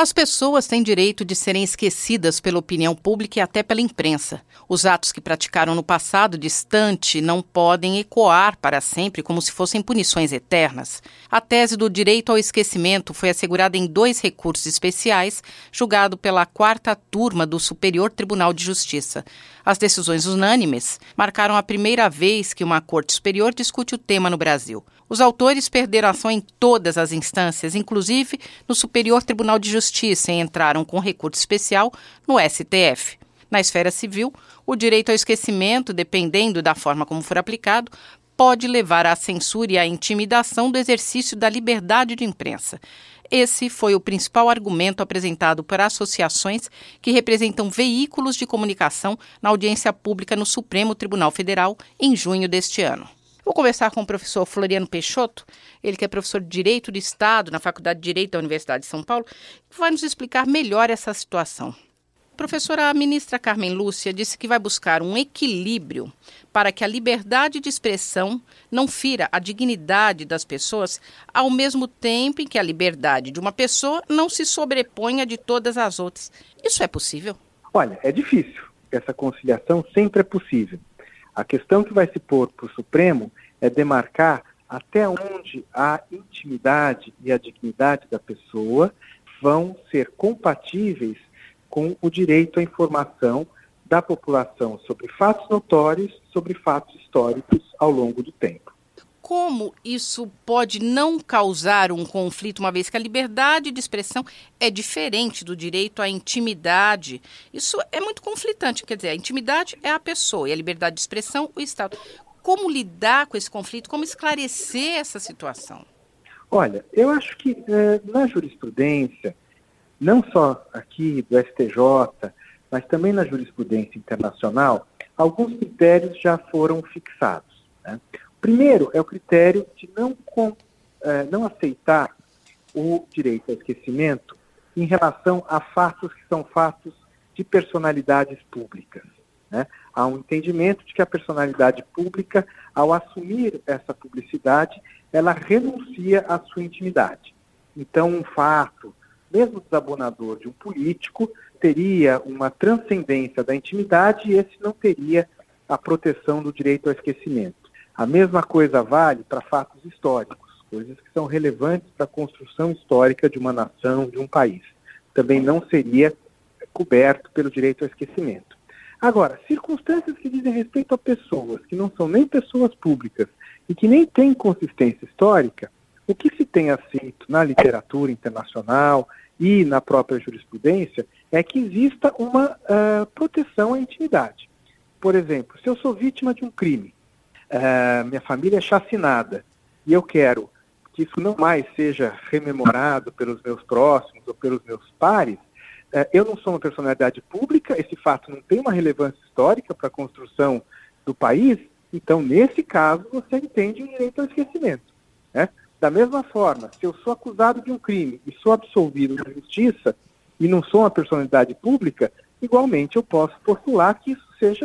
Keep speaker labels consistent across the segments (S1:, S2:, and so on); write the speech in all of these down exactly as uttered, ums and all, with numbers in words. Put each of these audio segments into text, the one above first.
S1: As pessoas têm direito de serem esquecidas pela opinião pública e até pela imprensa. Os atos que praticaram no passado distante não podem ecoar para sempre como se fossem punições eternas. A tese do direito ao esquecimento foi assegurada em dois recursos especiais, julgado pela quarta turma do Superior Tribunal de Justiça. As decisões unânimes marcaram a primeira vez que uma Corte Superior discute o tema no Brasil. Os autores perderam ação em todas as instâncias, inclusive no Superior Tribunal de Justiça, e entraram com recurso especial no S T F. Na esfera civil, o direito ao esquecimento, dependendo da forma como for aplicado, pode levar à censura e à intimidação do exercício da liberdade de imprensa. Esse foi o principal argumento apresentado por associações que representam veículos de comunicação na audiência pública no Supremo Tribunal Federal em junho deste ano. Vou conversar com o professor Floriano Peixoto, ele que é professor de Direito do Estado na Faculdade de Direito da Universidade de São Paulo, que vai nos explicar melhor essa situação. Professora, a ministra Carmen Lúcia disse que vai buscar um equilíbrio para que a liberdade de expressão não fira a dignidade das pessoas, ao mesmo tempo em que a liberdade de uma pessoa não se sobreponha de todas as outras. Isso é possível?
S2: Olha, é difícil. Essa conciliação sempre é possível. A questão que vai se pôr para o Supremo é demarcar até onde a intimidade e a dignidade da pessoa vão ser compatíveis com o direito à informação da população sobre fatos notórios, sobre fatos históricos ao longo do tempo.
S1: Como isso pode não causar um conflito, uma vez que a liberdade de expressão é diferente do direito à intimidade? Isso é muito conflitante, quer dizer, a intimidade é a pessoa e a liberdade de expressão o Estado. Como lidar com esse conflito? Como esclarecer essa situação?
S2: Olha, eu acho que eh, na jurisprudência, não só aqui do S T J, mas também na jurisprudência internacional, alguns critérios já foram fixados, né? Primeiro é o critério de não, com, eh, não aceitar o direito ao esquecimento em relação a fatos que são fatos de personalidades públicas, né? Há um entendimento de que a personalidade pública, ao assumir essa publicidade, ela renuncia à sua intimidade. Então, um fato, mesmo desabonador de um político, teria uma transcendência da intimidade e esse não teria a proteção do direito ao esquecimento. A mesma coisa vale para fatos históricos, coisas que são relevantes para a construção histórica de uma nação, de um país. Também não seria coberto pelo direito ao esquecimento. Agora, circunstâncias que dizem respeito a pessoas que não são nem pessoas públicas e que nem têm consistência histórica, o que se tem aceito na literatura internacional e na própria jurisprudência é que exista uma uh, proteção à intimidade. Por exemplo, se eu sou vítima de um crime, Uh, minha família é chacinada e eu quero que isso não mais seja rememorado pelos meus próximos ou pelos meus pares, uh, eu não sou uma personalidade pública, esse fato não tem uma relevância histórica para a construção do país, então nesse caso você entende o direito ao esquecimento, né? Da mesma forma, se eu sou acusado de um crime e sou absolvido na justiça e não sou uma personalidade pública, igualmente eu posso postular que isso seja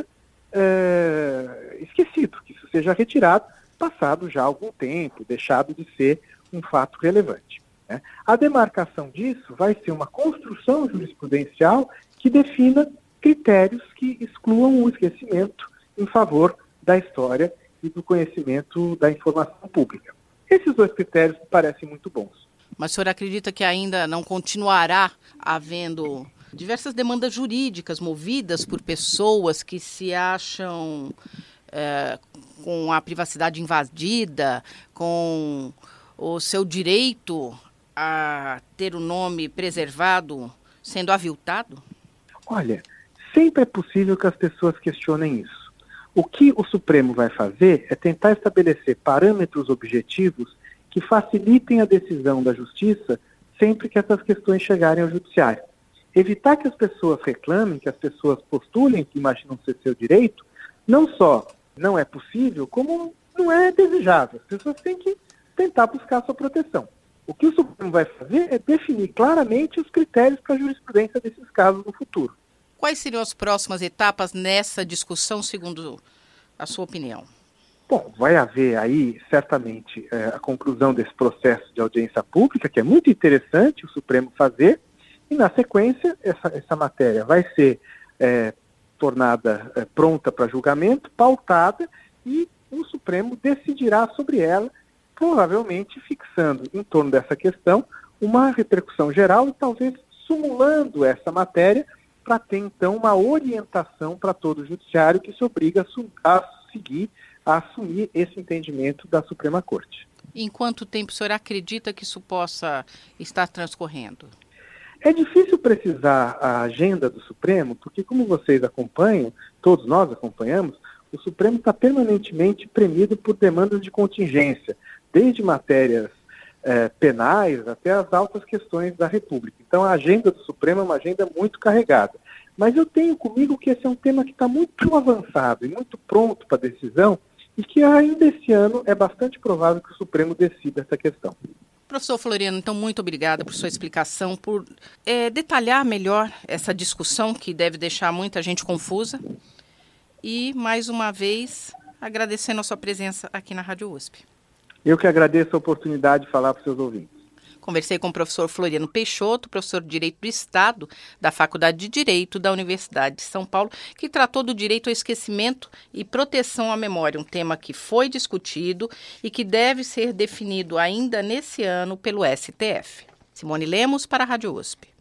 S2: É, esquecido, que isso seja retirado, passado já algum tempo, deixado de ser um fato relevante, né? A demarcação disso vai ser uma construção jurisprudencial que defina critérios que excluam o esquecimento em favor da história e do conhecimento da informação pública. Esses dois critérios me parecem muito bons.
S1: Mas o senhor acredita que ainda não continuará havendo diversas demandas jurídicas movidas por pessoas que se acham é, com a privacidade invadida, com o seu direito a ter o nome preservado sendo aviltado?
S2: Olha, sempre é possível que as pessoas questionem isso. O que o Supremo vai fazer é tentar estabelecer parâmetros objetivos que facilitem a decisão da Justiça sempre que essas questões chegarem ao Judiciário. Evitar que as pessoas reclamem, que as pessoas postulem que imaginam ser seu direito, não só não é possível, como não é desejável. As pessoas têm que tentar buscar a sua proteção. O que o Supremo vai fazer é definir claramente os critérios para a jurisprudência desses casos no futuro.
S1: Quais seriam as próximas etapas nessa discussão, segundo a sua opinião?
S2: Bom, vai haver aí, certamente, é, a conclusão desse processo de audiência pública, que é muito interessante o Supremo fazer, E, na sequência, essa, essa matéria vai ser é, tornada é, pronta para julgamento, pautada, e o Supremo decidirá sobre ela, provavelmente fixando em torno dessa questão uma repercussão geral e talvez simulando essa matéria para ter, então, uma orientação para todo o judiciário que se obriga a, a seguir, a assumir esse entendimento da Suprema Corte.
S1: Em quanto tempo o senhor acredita que isso possa estar transcorrendo?
S2: É difícil precisar a agenda do Supremo, porque, como vocês acompanham, todos nós acompanhamos, o Supremo está permanentemente premido por demandas de contingência, desde matérias eh, penais até as altas questões da República. Então, a agenda do Supremo é uma agenda muito carregada. Mas eu tenho comigo que esse é um tema que está muito avançado e muito pronto para decisão, e que ainda esse ano é bastante provável que o Supremo decida essa questão.
S1: Professor Floriano, então, muito obrigada por sua explicação, por é, detalhar melhor essa discussão que deve deixar muita gente confusa. E, mais uma vez, agradecendo a sua presença aqui na Rádio U S P.
S2: Eu que agradeço a oportunidade de falar para os seus ouvintes.
S1: Conversei com o professor Floriano Peixoto, professor de Direito do Estado da Faculdade de Direito da Universidade de São Paulo, que tratou do direito ao esquecimento e proteção à memória, um tema que foi discutido e que deve ser definido ainda nesse ano pelo S T F. Simone Lemos para a Rádio U S P.